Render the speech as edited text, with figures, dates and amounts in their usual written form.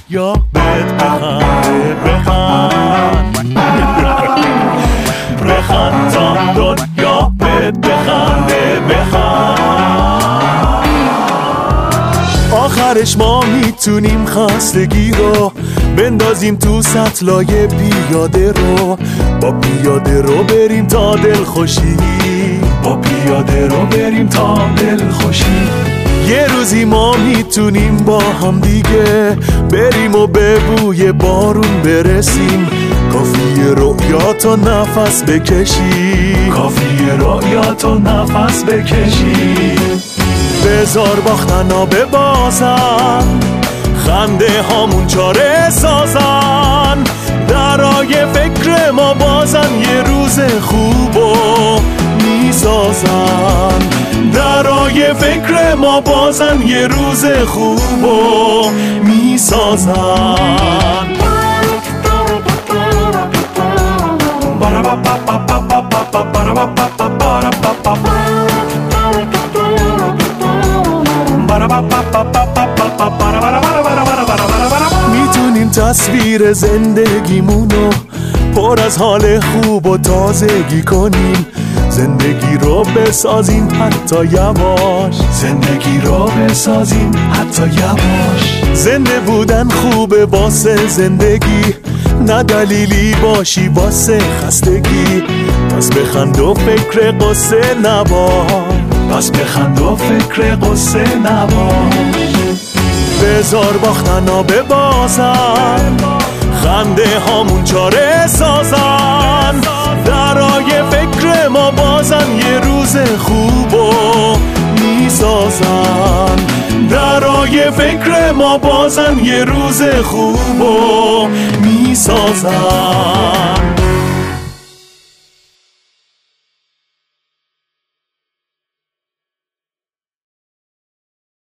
دنیا بهت بخنده بخند بخند تا دنیا بهت بخنده بخند آخرش ما میتونیم خستگی رو بندازیم تو سطلای پیاده رو با پیاده رو بریم تا دل خوشی با پیاده رو بریم تا دل خوشی یه روزی ما میتونیم با هم دیگه بریم و به بوی بارون برسیم کافیه رویاتو نفس بکشی کافیه رویاتو نفس بکشی بذار باختنا ببازن خنده هامون چاره سازن درای فکر ما بازن یه روز خوبو میسازن درای فکر ما بازن یه روز خوبو میسازن میتونیم تصویر زندگیمونو پر از حال خوب و تازگی کنیم زندگی رو بسازیم حتی یواش زندگی رو بسازیم حتی یواش زنده بودن خوبه واسه زندگی نه دلیلی باشی واسه خستگی پس بخند و فکر قصه نباش پس بخند و فکر قصه نباش بذار باختنا ببازن خنده هامون چاره سازن درای فکر ما بازن یه روز خوبو میسازن درای فکر ما بازن یه روز خوبو میسازن